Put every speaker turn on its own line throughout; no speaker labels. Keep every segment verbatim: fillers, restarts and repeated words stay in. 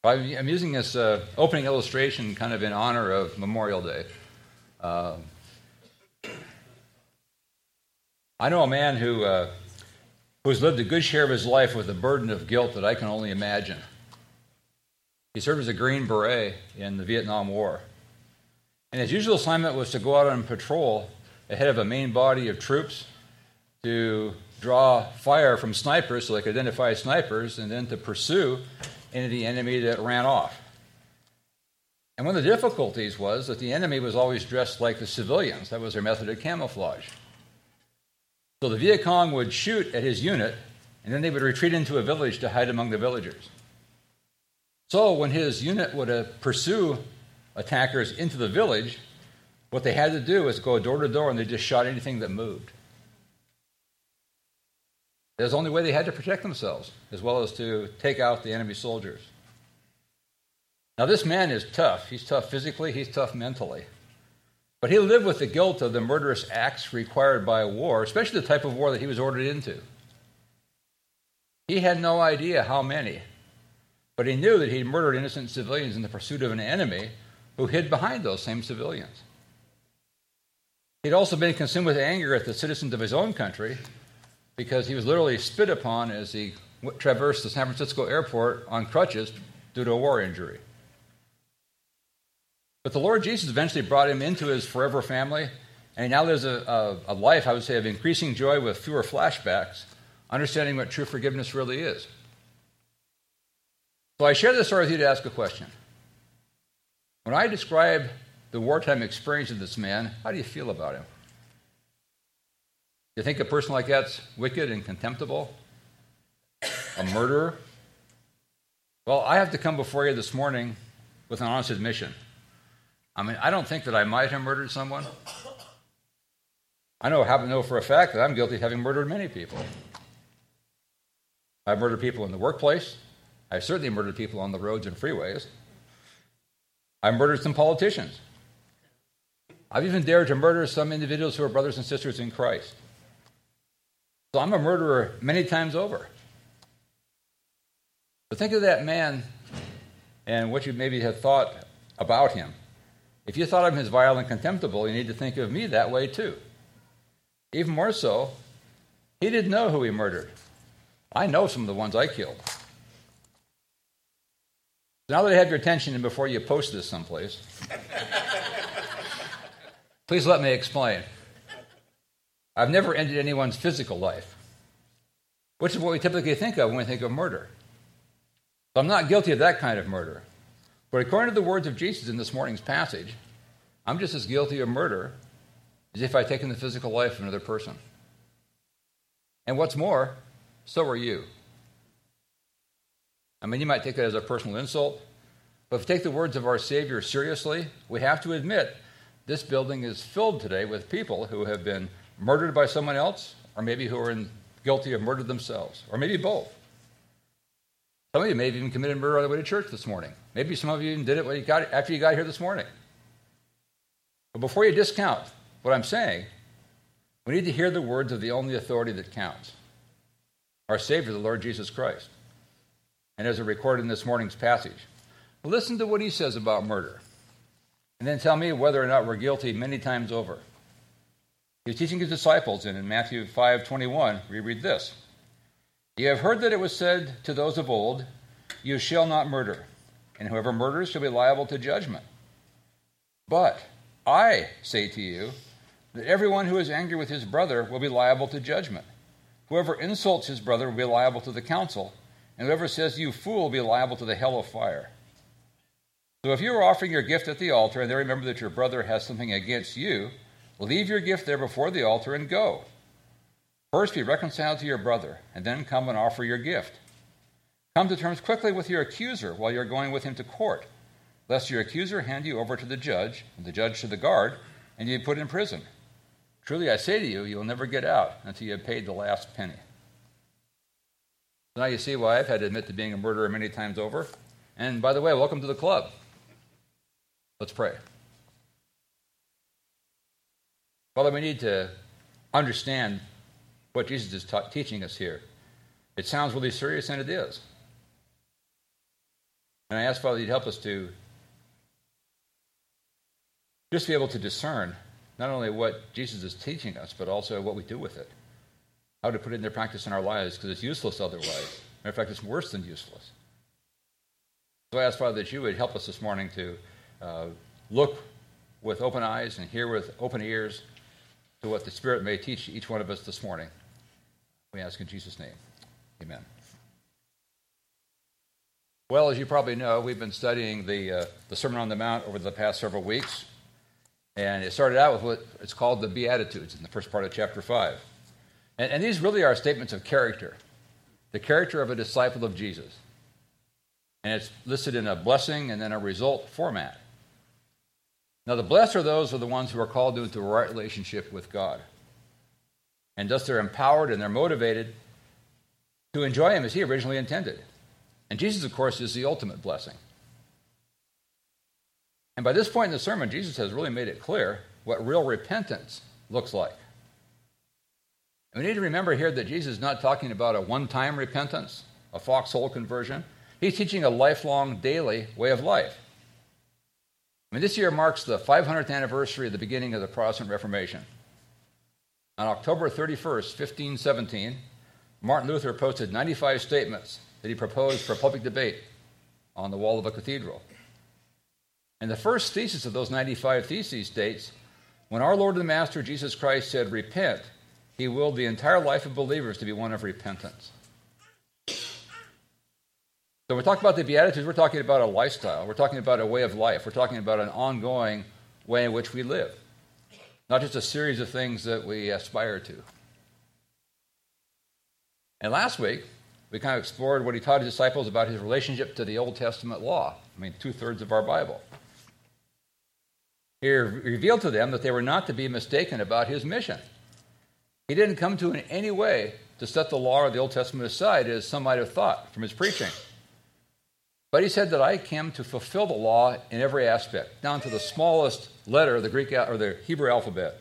I'm using this uh, opening illustration kind of in honor of Memorial Day. Uh, I know a man who uh, who's lived a good share of his life with a burden of guilt that I can only imagine. He served as a Green Beret in the Vietnam War. And his usual assignment was to go out on patrol ahead of a main body of troops to draw fire from snipers so they could identify snipers and then to pursue any of the enemy that ran off. And one of the difficulties was that the enemy was always dressed like the civilians. That was their method of camouflage. So the Viet Cong would shoot at his unit, and then they would retreat into a village to hide among the villagers. So when his unit would uh, pursue attackers into the village, what they had to do was go door to door, and they just shot anything that moved. That was the only way they had to protect themselves, as well as to take out the enemy soldiers. Now, this man is tough. He's tough physically, he's tough mentally. But he lived with the guilt of the murderous acts required by war, especially the type of war that he was ordered into. He had no idea how many, but he knew that he'd murdered innocent civilians in the pursuit of an enemy who hid behind those same civilians. He'd also been consumed with anger at the citizens of his own country because he was literally spit upon as he traversed the San Francisco airport on crutches due to a war injury. But the Lord Jesus eventually brought him into his forever family, and he now lives a, a, a life, I would say, of increasing joy with fewer flashbacks, understanding what true forgiveness really is. So I share this story with you to ask a question. When I describe the wartime experience of this man, how do you feel about him? Do you think a person like that's wicked and contemptible? A murderer? Well, I have to come before you this morning with an honest admission. I mean, I don't think that I might have murdered someone. I know, happen to know for a fact that I'm guilty of having murdered many people. I've murdered people in the workplace. I've certainly murdered people on the roads and freeways. I've murdered some politicians. I've even dared to murder some individuals who are brothers and sisters in Christ. So I'm a murderer many times over. But think of that man and what you maybe have thought about him. If you thought of him as vile and contemptible, you need to think of me that way too. Even more so, he didn't know who he murdered. I know some of the ones I killed. So now that I have your attention, and before you post this someplace, please let me explain. I've never ended anyone's physical life, which is what we typically think of when we think of murder. So I'm not guilty of that kind of murder. But according to the words of Jesus in this morning's passage, I'm just as guilty of murder as if I'd taken the physical life of another person. And what's more, so are you. I mean, you might take that as a personal insult, but if you take the words of our Savior seriously, we have to admit this building is filled today with people who have been murdered by someone else, or maybe who are in, guilty of murder themselves, or maybe both. Some of you may have even committed murder on the way to church this morning. Maybe some of you even did it when you got, after you got here this morning. But before you discount what I'm saying, we need to hear the words of the only authority that counts, our Savior, the Lord Jesus Christ. And as recorded in this morning's passage, listen to what he says about murder, and then tell me whether or not we're guilty many times over. He was teaching his disciples, and in Matthew five twenty-one, we read this. You have heard that it was said to those of old, you shall not murder, and whoever murders shall be liable to judgment. But I say to you that everyone who is angry with his brother will be liable to judgment. Whoever insults his brother will be liable to the council, and whoever says, you fool, will be liable to the hell of fire. So if you are offering your gift at the altar, and then remember that your brother has something against you, leave your gift there before the altar and go. First be reconciled to your brother, and then come and offer your gift. Come to terms quickly with your accuser while you're going with him to court, lest your accuser hand you over to the judge, and the judge to the guard, and you be put in prison. Truly I say to you, you'll never get out until you have paid the last penny. So now you see why I've had to admit to being a murderer many times over. And by the way, welcome to the club. Let's pray. Father, we need to understand what Jesus is ta- teaching us here. It sounds really serious, and it is. And I ask, Father, you'd help us to just be able to discern not only what Jesus is teaching us, but also what we do with it, how to put it into practice in our lives, because it's useless otherwise. Matter of fact, it's worse than useless. So I ask, Father, that you would help us this morning to uh, look with open eyes and hear with open ears to what the Spirit may teach each one of us this morning. We ask in Jesus' name. Amen. Well, as you probably know, we've been studying the, uh, the Sermon on the Mount over the past several weeks. And it started out with what it's called the Beatitudes in the first part of chapter five. And, and these really are statements of character, the character of a disciple of Jesus. And it's listed in a blessing and then a result format. Now, the blessed are those who are the ones who are called into a right relationship with God. And thus they're empowered and they're motivated to enjoy Him as He originally intended. And Jesus, of course, is the ultimate blessing. And by this point in the sermon, Jesus has really made it clear what real repentance looks like. And we need to remember here that Jesus is not talking about a one-time repentance, a foxhole conversion. He's teaching a lifelong, daily way of life. I mean, this year marks the five hundredth anniversary of the beginning of the Protestant Reformation. On October thirty-first, fifteen seventeen, Martin Luther posted ninety-five statements that he proposed for public debate on the wall of a cathedral. And the first thesis of those ninety-five theses states, when our Lord and Master Jesus Christ said, repent, He willed the entire life of believers to be one of repentance. So when we talk about the Beatitudes, we're talking about a lifestyle. We're talking about a way of life. We're talking about an ongoing way in which we live, not just a series of things that we aspire to. And last week, we kind of explored what He taught His disciples about His relationship to the Old Testament law. I mean, two-thirds of our Bible. He revealed to them that they were not to be mistaken about His mission. He didn't come to in any way to set the law of the Old Testament aside, as some might have thought from His preaching. But He said that I came to fulfill the law in every aspect, down to the smallest letter of the Greek or the Hebrew alphabet.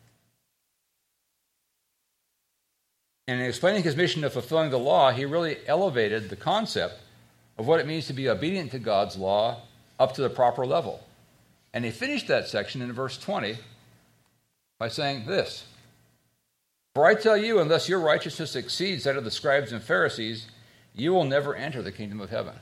And in explaining His mission of fulfilling the law, He really elevated the concept of what it means to be obedient to God's law up to the proper level. And He finished that section in verse twenty by saying this, for I tell you, unless your righteousness exceeds that of the scribes and Pharisees, you will never enter the kingdom of heaven.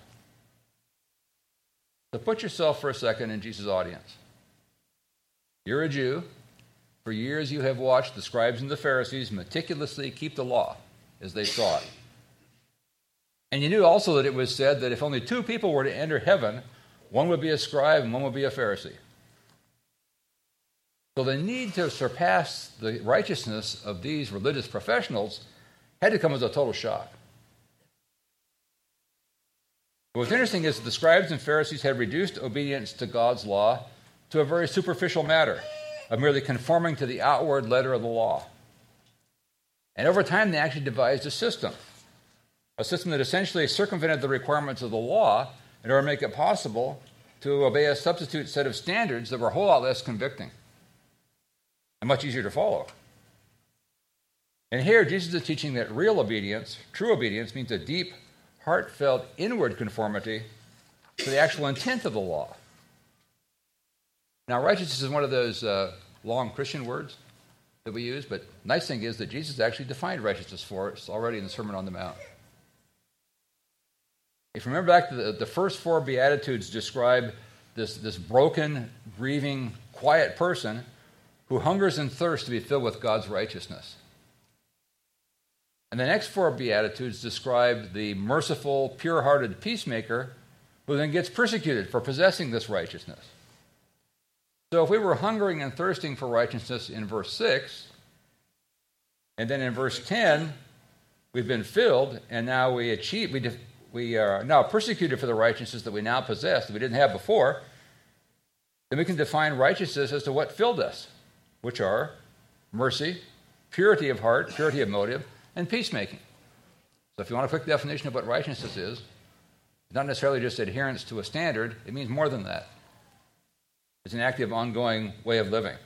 So put yourself for a second in Jesus' audience. You're a Jew. For years you have watched the scribes and the Pharisees meticulously keep the law as they saw it. And you knew also that it was said that if only two people were to enter heaven, one would be a scribe and one would be a Pharisee. So the need to surpass the righteousness of these religious professionals had to come as a total shock. But what's interesting is that the scribes and Pharisees had reduced obedience to God's law to a very superficial matter of merely conforming to the outward letter of the law. And over time, they actually devised a system, a system that essentially circumvented the requirements of the law in order to make it possible to obey a substitute set of standards that were a whole lot less convicting and much easier to follow. And here, Jesus is teaching that real obedience, true obedience, means a deep, heartfelt, inward conformity to the actual intent of the law. Now, righteousness is one of those uh, long Christian words that we use, but the nice thing is that Jesus actually defined righteousness for us already in the Sermon on the Mount. If you remember back to the, the first four Beatitudes describe this, this broken, grieving, quiet person who hungers and thirsts to be filled with God's righteousness. And the next four Beatitudes describe the merciful, pure-hearted peacemaker who then gets persecuted for possessing this righteousness. So if we were hungering and thirsting for righteousness in verse six, and then in verse ten, we've been filled, and now we achieve, we, def, we are now persecuted for the righteousness that we now possess that we didn't have before, then we can define righteousness as to what filled us, which are mercy, purity of heart, purity of motive, and peacemaking. So if you want a quick definition of what righteousness is, it's not necessarily just adherence to a standard, it means more than that. It's an active, ongoing way of living.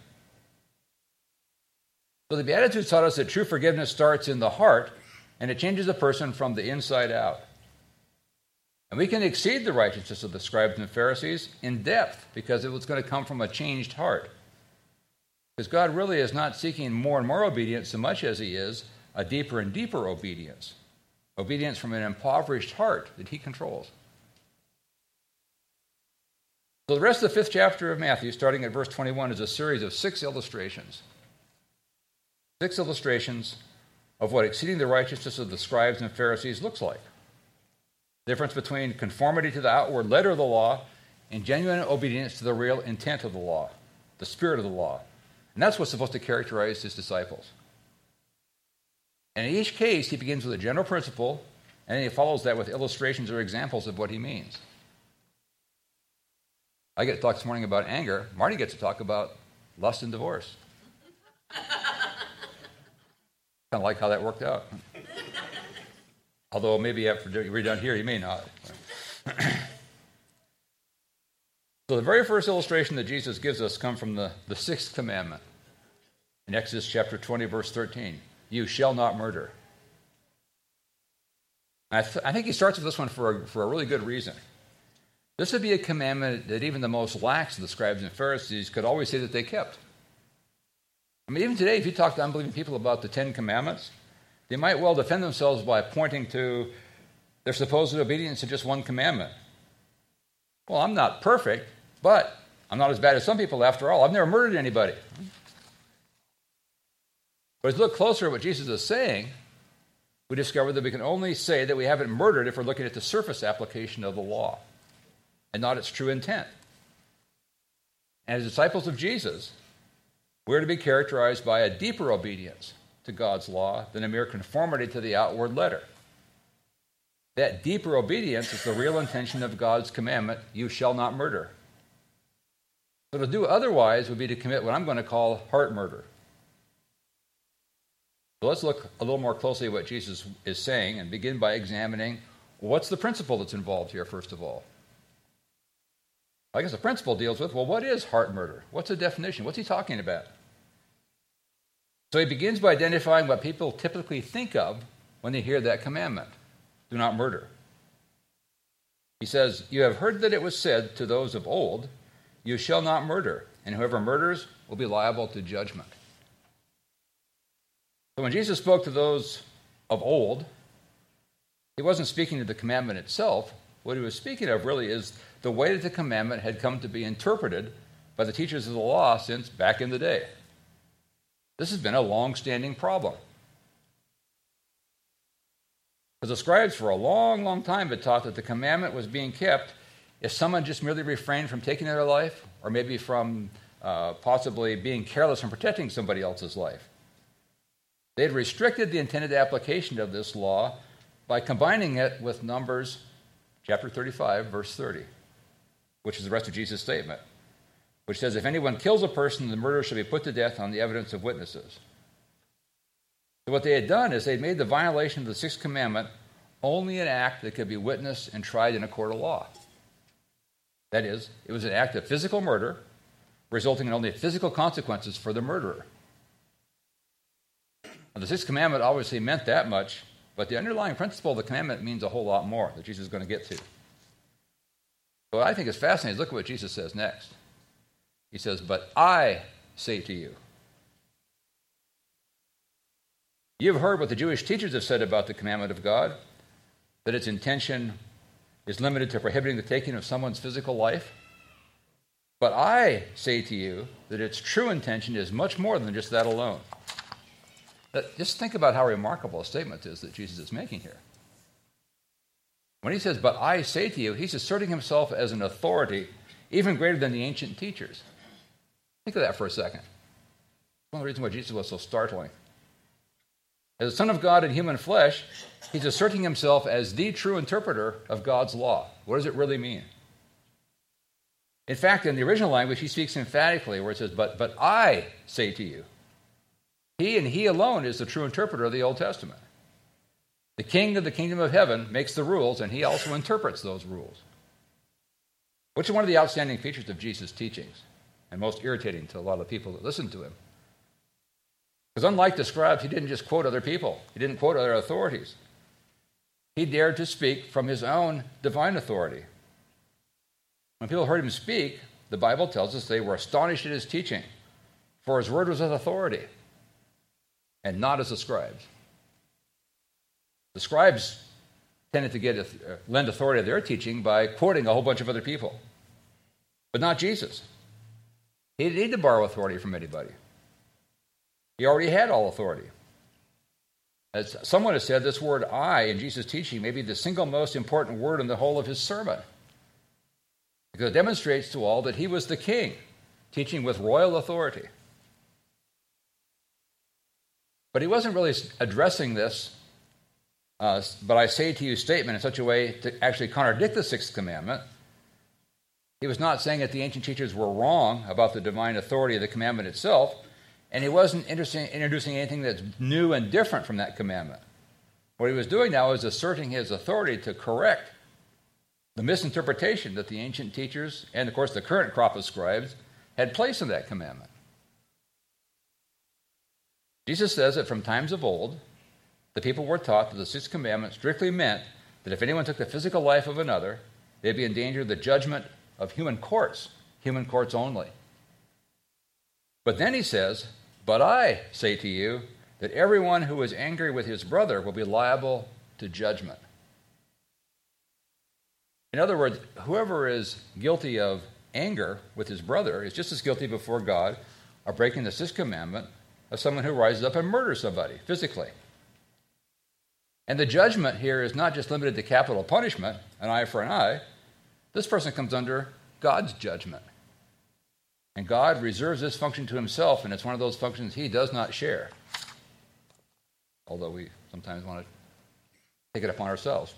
So the Beatitudes taught us that true forgiveness starts in the heart, and it changes a person from the inside out. And we can exceed the righteousness of the scribes and Pharisees in depth because it was going to come from a changed heart. Because God really is not seeking more and more obedience so much as he is a deeper and deeper obedience. Obedience from an impoverished heart that he controls. So the rest of the fifth chapter of Matthew, starting at verse twenty-one, is a series of six illustrations. Six illustrations of what exceeding the righteousness of the scribes and Pharisees looks like. The difference between conformity to the outward letter of the law and genuine obedience to the real intent of the law, the spirit of the law. And that's what's supposed to characterize his disciples. And in each case, he begins with a general principle, and then he follows that with illustrations or examples of what he means. I get to talk this morning about anger. Marty gets to talk about lust and divorce. Kind of like how that worked out. Although maybe after we're done here, you may not. So the very first illustration that Jesus gives us comes from the, the sixth commandment. In Exodus chapter twenty, verse thirteen. You shall not murder. I, th- I think he starts with this one for a, for a really good reason. This would be a commandment that even the most lax of the scribes and Pharisees could always say that they kept. I mean, even today, if you talk to unbelieving people about the Ten Commandments, they might well defend themselves by pointing to their supposed obedience to just one commandment. Well, I'm not perfect, but I'm not as bad as some people after all. I've never murdered anybody. But as we look closer at what Jesus is saying, we discover that we can only say that we haven't murdered if we're looking at the surface application of the law and not its true intent. And as disciples of Jesus, we're to be characterized by a deeper obedience to God's law than a mere conformity to the outward letter. That deeper obedience is the real intention of God's commandment, you shall not murder. So to do otherwise would be to commit what I'm going to call heart murder. So let's look a little more closely at what Jesus is saying and begin by examining what's the principle that's involved here, first of all. I guess the principle deals with, well, what is heart murder? What's the definition? What's he talking about? So he begins by identifying what people typically think of when they hear that commandment. Do not murder. He says, you have heard that it was said to those of old, you shall not murder, and whoever murders will be liable to judgment. So when Jesus spoke to those of old, he wasn't speaking to the commandment itself. What he was speaking of really is the way that the commandment had come to be interpreted by the teachers of the law since back in the day. This has been a long-standing problem. Because the scribes for a long, long time had taught that the commandment was being kept if someone just merely refrained from taking their life, or maybe from uh, possibly being careless in protecting somebody else's life. They had restricted the intended application of this law by combining it with Numbers chapter thirty-five, verse thirty, which is the rest of Jesus' statement, which says, if anyone kills a person, the murderer shall be put to death on the evidence of witnesses. So what they had done is they had made the violation of the sixth commandment only an act that could be witnessed and tried in a court of law. That is, it was an act of physical murder, resulting in only physical consequences for the murderer. Now, the sixth commandment obviously meant that much, but the underlying principle of the commandment means a whole lot more that Jesus is going to get to. So what I think is fascinating is look at what Jesus says next. He says, but I say to you. You have heard what the Jewish teachers have said about the commandment of God, that its intention is limited to prohibiting the taking of someone's physical life. But I say to you that its true intention is much more than just that alone. Just think about how remarkable a statement is that Jesus is making here. When he says, but I say to you, he's asserting himself as an authority even greater than the ancient teachers. Think of that for a second. One of the reasons why Jesus was so startling. As the Son of God in human flesh, he's asserting himself as the true interpreter of God's law. What does it really mean? In fact, in the original language, he speaks emphatically where it says, but, but I say to you. He and he alone is the true interpreter of the Old Testament. The king of the kingdom of heaven makes the rules, and he also interprets those rules. Which is one of the outstanding features of Jesus' teachings, and most irritating to a lot of people that listen to him. Because unlike the scribes, he didn't just quote other people. He didn't quote other authorities. he dared to speak from his own divine authority. When people heard him speak, the Bible tells us they were astonished at his teaching, for his word was with authority, and not as the scribes. The scribes tended to get uh, lend authority to their teaching by quoting a whole bunch of other people, but not Jesus. He didn't need to borrow authority from anybody. He already had all authority. As someone has said, this word "I" in Jesus' teaching may be the single most important word in the whole of his sermon, because it demonstrates to all that he was the king, teaching with royal authority. But he wasn't really addressing this, uh, but I say to you statement in such a way to actually contradict the sixth commandment. He was not saying that the ancient teachers were wrong about the divine authority of the commandment itself, and he wasn't introducing anything that's new and different from that commandment. What he was doing now is asserting his authority to correct the misinterpretation that the ancient teachers, and of course the current crop of scribes, had placed in that commandment. Jesus says that from times of old, the people were taught that the sixth commandment strictly meant that if anyone took the physical life of another, they'd be in danger of the judgment of human courts, human courts only. But then he says, "But I say to you that everyone who is angry with his brother will be liable to judgment." In other words, whoever is guilty of anger with his brother is just as guilty before God of breaking the sixth commandment as someone who rises up and murders somebody physically. And the judgment here is not just limited to capital punishment, an eye for an eye. This person comes under God's judgment. And God reserves this function to himself, and it's one of those functions he does not share. Although we sometimes want to take it upon ourselves.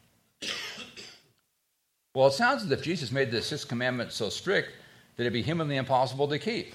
Well, it sounds as if Jesus made the sixth commandment so strict that it'd be humanly impossible to keep.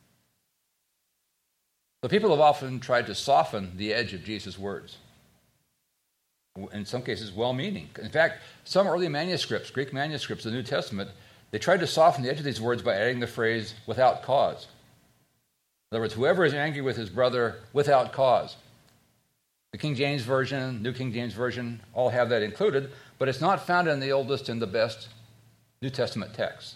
So people have often tried to soften the edge of Jesus' words. In some cases, well-meaning. In fact, some early manuscripts, Greek manuscripts of the New Testament, they tried to soften the edge of these words by adding the phrase, "without cause." In other words, whoever is angry with his brother without cause. The King James Version, New King James Version, all have that included, but it's not found in the oldest and the best New Testament texts.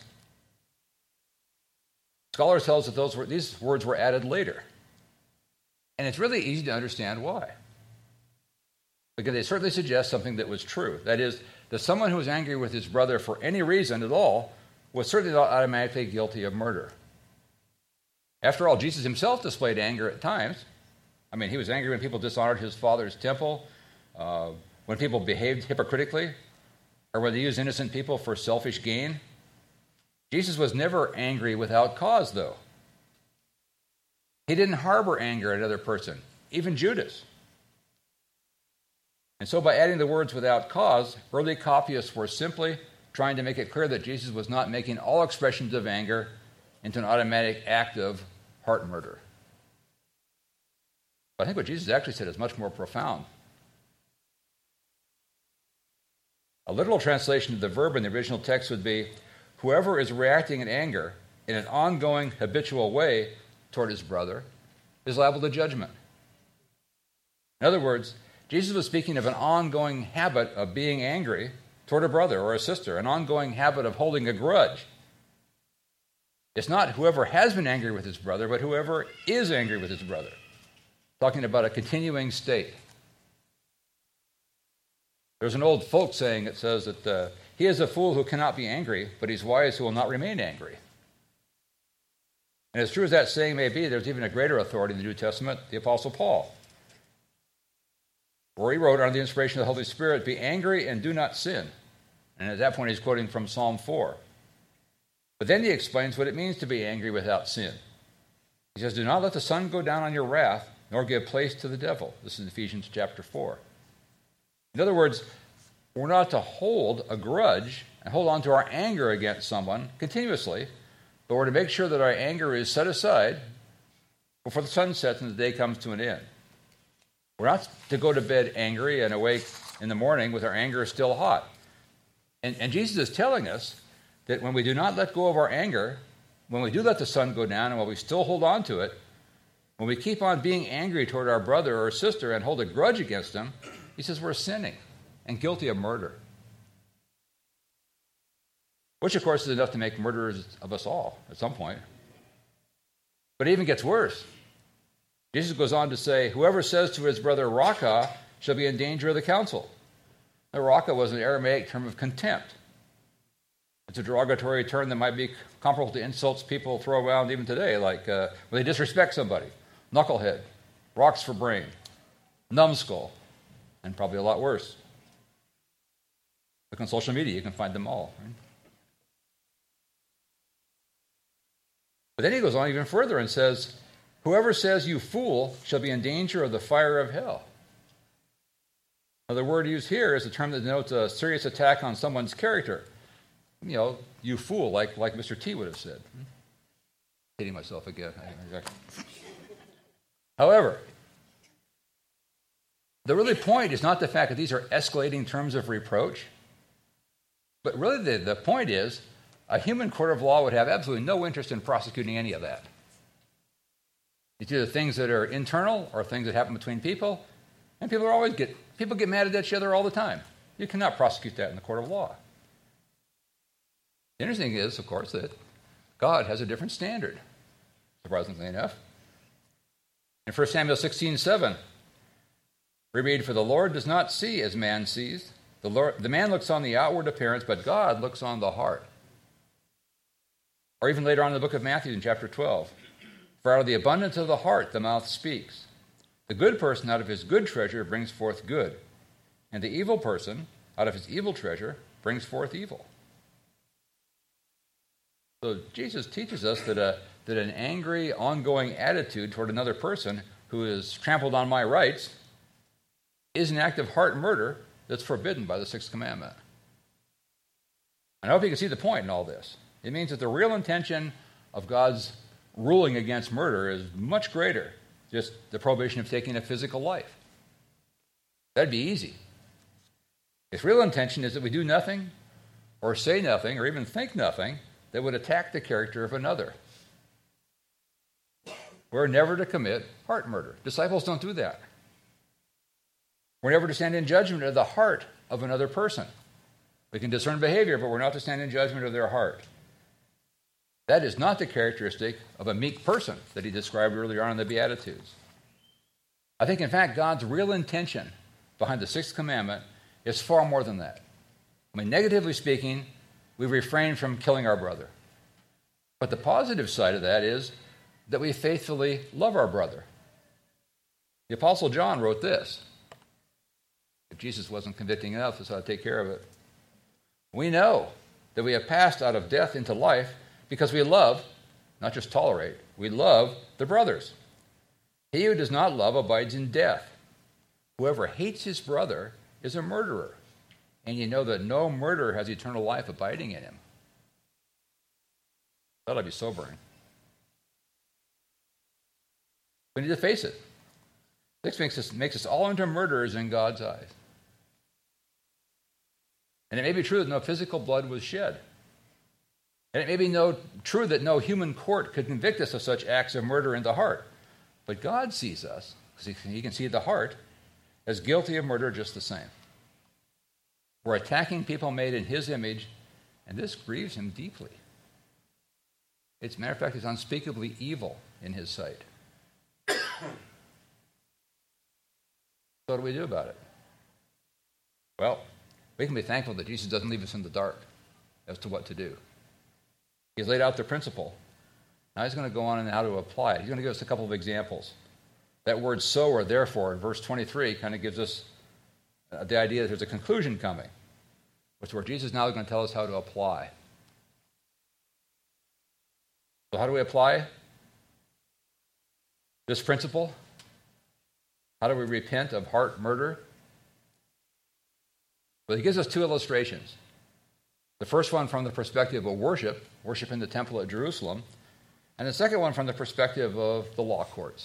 Scholars tell us that those were, these words were added later. And it's really easy to understand why. Because they certainly suggest something that was true. That is, that someone who was angry with his brother for any reason at all was certainly not automatically guilty of murder. After all, Jesus himself displayed anger at times. I mean, he was angry when people dishonored his father's temple, uh, when people behaved hypocritically, or when they used innocent people for selfish gain. Jesus was never angry without cause, though. He didn't harbor anger at another person, even Judas. And so by adding the words "without cause," early copyists were simply trying to make it clear that Jesus was not making all expressions of anger into an automatic act of heart murder. But I think what Jesus actually said is much more profound. A literal translation of the verb in the original text would be, whoever is reacting in anger in an ongoing, habitual way toward his brother is liable to judgment. In other words, Jesus was speaking of an ongoing habit of being angry toward a brother or a sister, an ongoing habit of holding a grudge. It's not whoever has been angry with his brother, but whoever is angry with his brother. Talking about a continuing state. There's an old folk saying that says that uh, he is a fool who cannot be angry, but he's wise who will not remain angry. And as true as that saying may be, there's even a greater authority in the New Testament, the Apostle Paul, where he wrote under the inspiration of the Holy Spirit, "Be angry and do not sin." And at that point he's quoting from Psalm four. But then he explains what it means to be angry without sin. He says, "Do not let the sun go down on your wrath, nor give place to the devil." This is Ephesians chapter four. In other words, we're not to hold a grudge and hold on to our anger against someone continuously, but we're to make sure that our anger is set aside before the sun sets and the day comes to an end. We're not to go to bed angry and awake in the morning with our anger still hot. And, and Jesus is telling us that when we do not let go of our anger, when we do let the sun go down and while we still hold on to it, when we keep on being angry toward our brother or sister and hold a grudge against them, he says we're sinning. and guilty of murder. Which, of course, is enough to make murderers of us all at some point. But it even gets worse. Jesus goes on to say, whoever says to his brother, Raka, shall be in danger of the council. Now, Raka was an Aramaic term of contempt. It's a derogatory term that might be comparable to insults people throw around even today, like uh, when they disrespect somebody. Knucklehead, rocks for brain, numbskull, and probably a lot worse. Look on social media, you can find them all. Right? But then he goes on even further and says, whoever says you fool shall be in danger of the fire of hell. Now, the word used here is a term that denotes a serious attack on someone's character. You know, you fool, like, like Mister T would have said. Hitting myself again. However, the really point is not the fact that these are escalating terms of reproach, but really the, the point is a human court of law would have absolutely no interest in prosecuting any of that. It's either things that are internal or things that happen between people, and people are always get people get mad at each other all the time. You cannot prosecute that in the court of law. The interesting is, of course, that God has a different standard, surprisingly enough. In First Samuel sixteen seven, we read, for the Lord does not see as man sees. The, Lord, the man looks on the outward appearance, but God looks on the heart. Or even later on in the book of Matthew in chapter twelve, for out of the abundance of the heart the mouth speaks. The good person out of his good treasure brings forth good, and the evil person out of his evil treasure brings forth evil. So Jesus teaches us that, a, that an angry, ongoing attitude toward another person who has trampled on my rights is an act of heart murder that's forbidden by the Sixth Commandment. I hope you can see the point in all this. It means that the real intention of God's ruling against murder is much greater, just the prohibition of taking a physical life. That'd be easy. His real intention is that we do nothing or say nothing or even think nothing that would attack the character of another. We're never to commit heart murder. Disciples don't do that. We're never to stand in judgment of the heart of another person. We can discern behavior, but we're not to stand in judgment of their heart. That is not the characteristic of a meek person that he described earlier on in the Beatitudes. I think, in fact, God's real intention behind the Sixth Commandment is far more than that. I mean, negatively speaking, we refrain from killing our brother. But the positive side of that is that we faithfully love our brother. The Apostle John wrote this. If Jesus wasn't convicting enough, that's how to take care of it. We know that we have passed out of death into life because we love, not just tolerate, we love the brothers. He who does not love abides in death. Whoever hates his brother is a murderer. And you know that no murderer has eternal life abiding in him. That'll be sobering. We need to face it. This makes us, makes us all into murderers in God's eyes. And it may be true that no physical blood was shed. And it may be no, true that no human court could convict us of such acts of murder in the heart. But God sees us, because he, he can see the heart, as guilty of murder just the same. We're attacking people made in his image, and this grieves him deeply. As a matter of fact, it's unspeakably evil in his sight. So what do we do about it? Well, we can be thankful that Jesus doesn't leave us in the dark as to what to do. He's laid out the principle. Now he's going to go on and how to apply it. He's going to give us a couple of examples. That word so or therefore in verse twenty-three kind of gives us uh, the idea that there's a conclusion coming, which is where Jesus now is going to tell us how to apply. So how do we apply this principle? How do we repent of heart murder? Well, he gives us two illustrations. The first one from the perspective of worship, worship in the temple at Jerusalem, and the second one from the perspective of the law courts.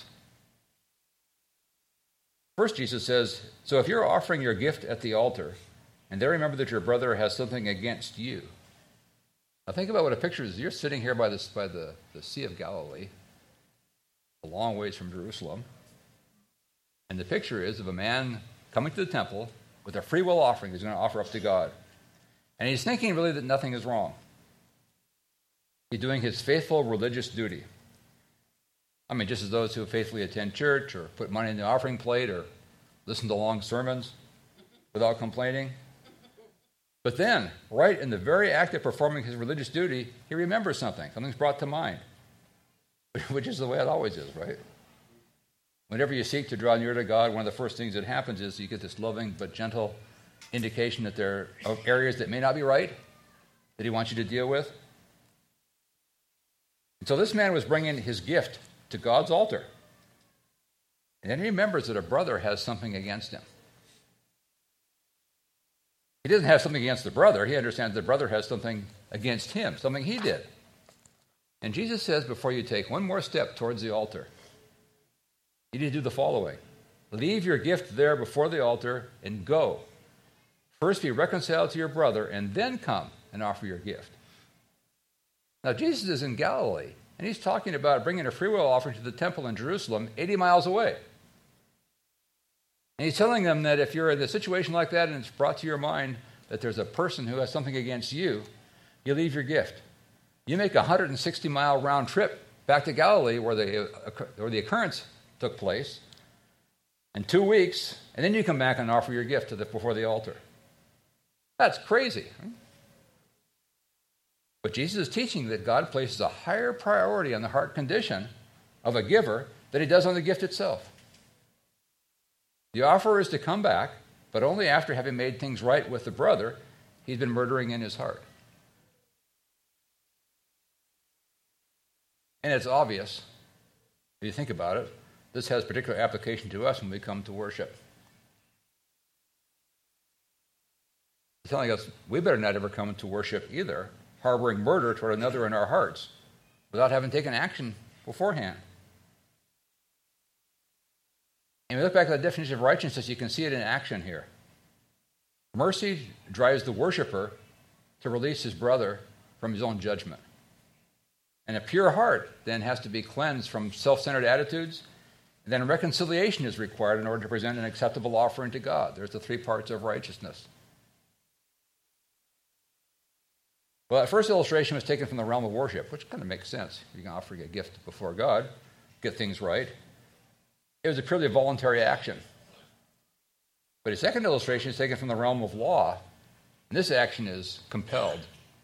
First, Jesus says, so if you're offering your gift at the altar, and there remember that your brother has something against you. Now think about what a picture is. You're sitting here by, this, by the, the Sea of Galilee, a long ways from Jerusalem, and the picture is of a man coming to the temple, with a free will offering he's going to offer up to God. And he's thinking really that nothing is wrong. He's doing his faithful religious duty. I mean, just as those who faithfully attend church or put money in the offering plate or listen to long sermons without complaining. But then, right in the very act of performing his religious duty, he remembers something. Something's brought to mind, which is the way it always is, right? Whenever you seek to draw near to God, one of the first things that happens is you get this loving but gentle indication that there are areas that may not be right, that he wants you to deal with. And so this man was bringing his gift to God's altar. And then he remembers that a brother has something against him. He doesn't have something against the brother. He understands the brother has something against him, something he did. And Jesus says, before you take one more step towards the altar, you need to do the following. Leave your gift there before the altar and go. First be reconciled to your brother and then come and offer your gift. Now, Jesus is in Galilee, and he's talking about bringing a free will offering to the temple in Jerusalem, eighty miles away. And he's telling them that if you're in a situation like that and it's brought to your mind that there's a person who has something against you, you leave your gift. You make a one hundred sixty mile round trip back to Galilee where the, where the occurrence took place in two weeks, and then you come back and offer your gift to the, before the altar. That's crazy. But Jesus is teaching that God places a higher priority on the heart condition of a giver than he does on the gift itself. The offerer is to come back, but only after having made things right with the brother he's been murdering in his heart. And it's obvious, if you think about it, this has particular application to us when we come to worship. He's telling us we better not ever come to worship either, harboring murder toward another in our hearts, without having taken action beforehand. And we look back at the definition of righteousness, you can see it in action here. Mercy drives the worshiper to release his brother from his own judgment. And a pure heart then has to be cleansed from self-centered attitudes, and then reconciliation is required in order to present an acceptable offering to God. There's the three parts of righteousness. Well, that first illustration was taken from the realm of worship, which kind of makes sense. You can offer a gift before God, get things right. It was a purely voluntary action. But a second illustration is taken from the realm of law, and this action is compelled.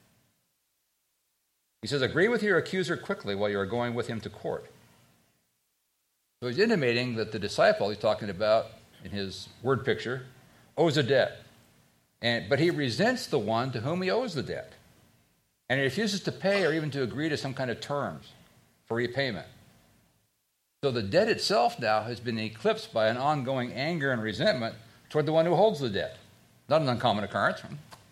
He says, agree with your accuser quickly while you are going with him to court. So he's intimating that the disciple he's talking about in his word picture owes a debt, and, but he resents the one to whom he owes the debt. And he refuses to pay or even to agree to some kind of terms for repayment. So the debt itself now has been eclipsed by an ongoing anger and resentment toward the one who holds the debt. Not an uncommon occurrence.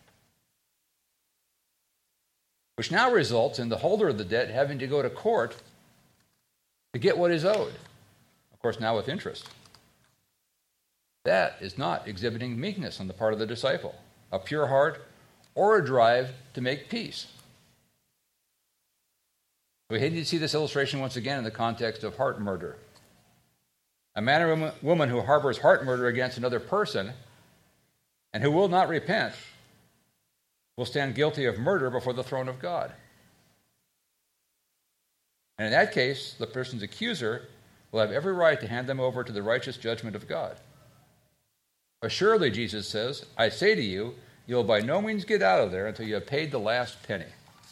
Which now results in the holder of the debt having to go to court to get what is owed. Of course, now with interest. That is not exhibiting meekness on the part of the disciple, a pure heart, or a drive to make peace. We need to see this illustration once again in the context of heart murder. A man or woman who harbors heart murder against another person and who will not repent will stand guilty of murder before the throne of God. And in that case, the person's accuser will have every right to hand them over to the righteous judgment of God. Assuredly, Jesus says, I say to you, you will by no means get out of there until you have paid the last penny.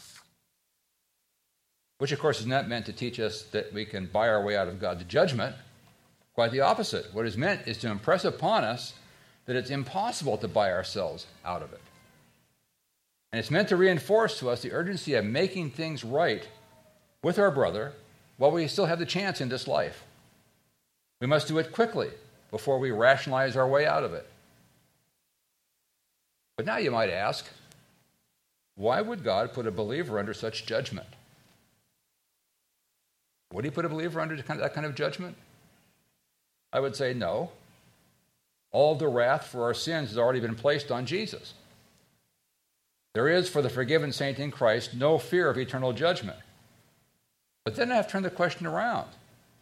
Which, of course, is not meant to teach us that we can buy our way out of God's judgment. Quite the opposite. What is meant is to impress upon us that it's impossible to buy ourselves out of it. And it's meant to reinforce to us the urgency of making things right with our brother while we still have the chance in this life. We must do it quickly before we rationalize our way out of it. But now you might ask, why would God put a believer under such judgment? Would he put a believer under that kind of judgment? I would say no. All the wrath for our sins has already been placed on Jesus. There is, for the forgiven saint in Christ, no fear of eternal judgment. But then I have to turn the question around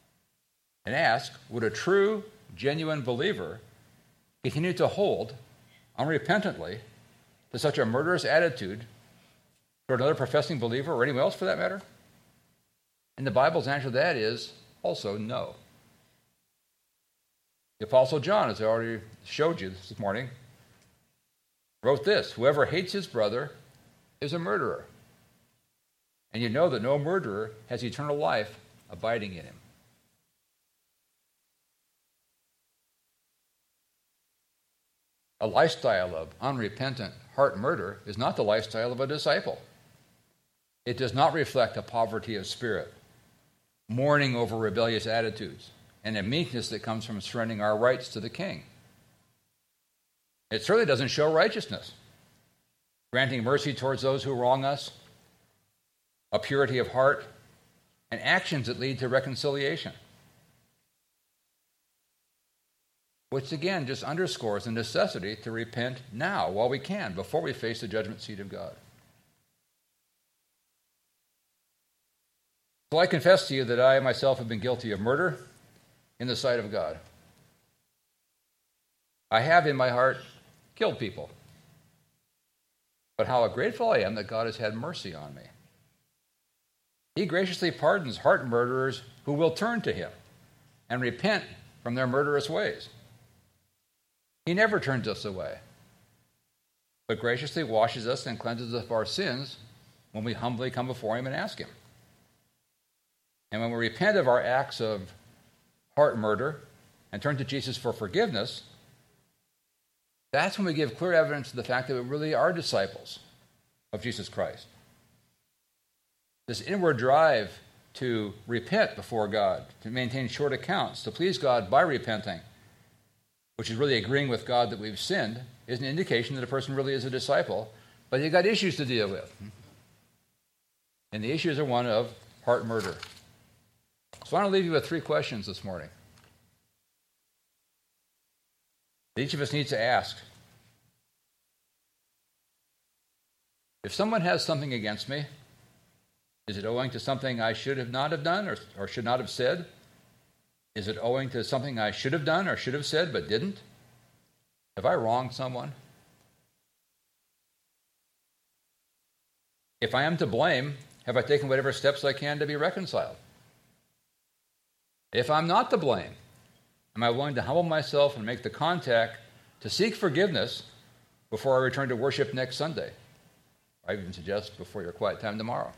and ask, would a true, genuine believer continue to hold unrepentantly to such a murderous attitude toward another professing believer or anyone else for that matter? And the Bible's answer to that is also no. The Apostle John, as I already showed you this morning, wrote this: whoever hates his brother is a murderer. And you know that no murderer has eternal life abiding in him. A lifestyle of unrepentant heart murder is not the lifestyle of a disciple. It does not reflect a poverty of spirit, mourning over rebellious attitudes, and a meekness that comes from surrendering our rights to the King. It certainly doesn't show righteousness, granting mercy towards those who wrong us, a purity of heart, and actions that lead to reconciliation. Which again just underscores the necessity to repent now while we can, before we face the judgment seat of God. So I confess to you that I myself have been guilty of murder in the sight of God. I have in my heart killed people. But how grateful I am that God has had mercy on me. He graciously pardons heart murderers who will turn to him and repent from their murderous ways. He never turns us away, but graciously washes us and cleanses us of our sins when we humbly come before him and ask him. And when we repent of our acts of heart murder and turn to Jesus for forgiveness, that's when we give clear evidence of the fact that we really are disciples of Jesus Christ. This inward drive to repent before God, to maintain short accounts, to please God by repenting, which is really agreeing with God that we've sinned, is an indication that a person really is a disciple, but they've got issues to deal with. And the issues are one of heart murder. So I want to leave you with three questions this morning that each of us needs to ask. If someone has something against me, is it owing to something I should have not have done or, or should not have said? Is it owing to something I should have done or should have said but didn't? Have I wronged someone? If I am to blame, have I taken whatever steps I can to be reconciled? If I'm not to blame, am I willing to humble myself and make the contact to seek forgiveness before I return to worship next Sunday? I even suggest before your quiet time tomorrow.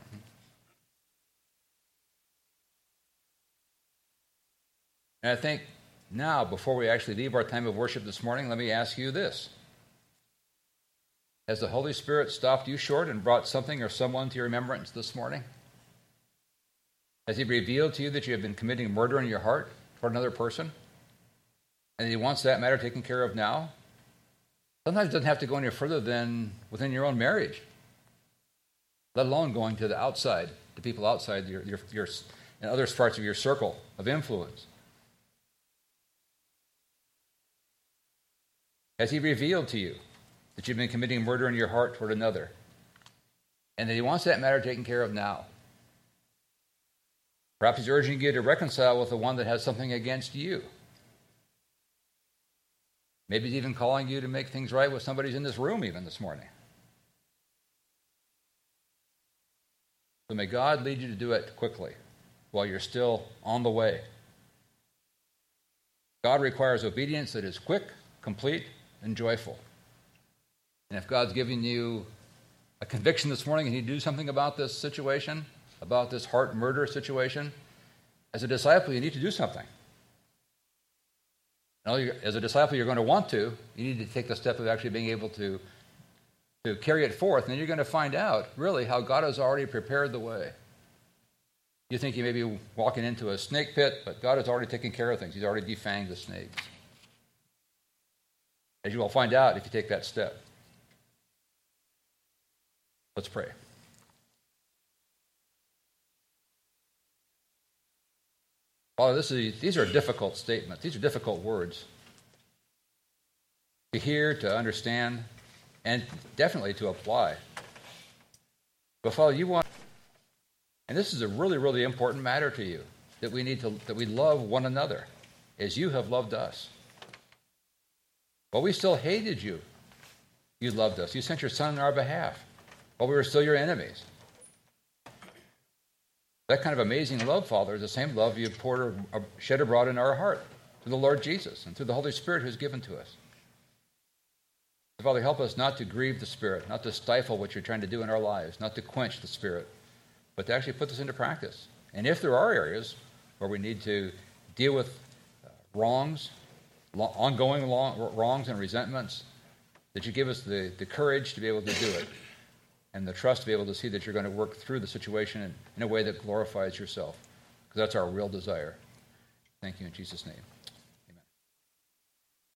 And I think now, before we actually leave our time of worship this morning, let me ask you this. Has the Holy Spirit stopped you short and brought something or someone to your remembrance this morning? Has he revealed to you that you have been committing murder in your heart toward another person? And he wants that matter taken care of now? Sometimes it doesn't have to go any further than within your own marriage, let alone going to the outside, to people outside your, your, your and other parts of your circle of influence. Has he revealed to you that you've been committing murder in your heart toward another, and that he wants that matter taken care of now? Perhaps he's urging you to reconcile with the one that has something against you. Maybe he's even calling you to make things right with somebody who's in this room even this morning. So may God lead you to do it quickly while you're still on the way. God requires obedience that is quick, complete, and joyful. And if God's giving you a conviction this morning and you do something about this situation, about this heart murder situation, as a disciple, you need to do something. As a disciple, you're going to want to. You need to take the step of actually being able to, to carry it forth. And then you're going to find out, really, how God has already prepared the way. You think you may be walking into a snake pit, but God has already taken care of things. He's already defanged the snakes. As you will find out if you take that step. Let's pray. Father, this is, these are difficult statements. These are difficult words to hear, to understand, and definitely to apply. But Father, you want, and this is a really, really important matter to you, that we need to, that we love one another as you have loved us. But we still hated you You loved us. You sent your Son on our behalf while we were still your enemies. That kind of amazing love, Father, is the same love you poured, shed abroad in our heart through the Lord Jesus and through the Holy Spirit who's given to us. Father, help us not to grieve the Spirit, not to stifle what you're trying to do in our lives, not to quench the Spirit, but to actually put this into practice. And if there are areas where we need to deal with wrongs, ongoing wrongs and resentments, that you give us the, the courage to be able to do it and the trust to be able to see that you're going to work through the situation in, in a way that glorifies yourself, because that's our real desire. Thank you in Jesus' name.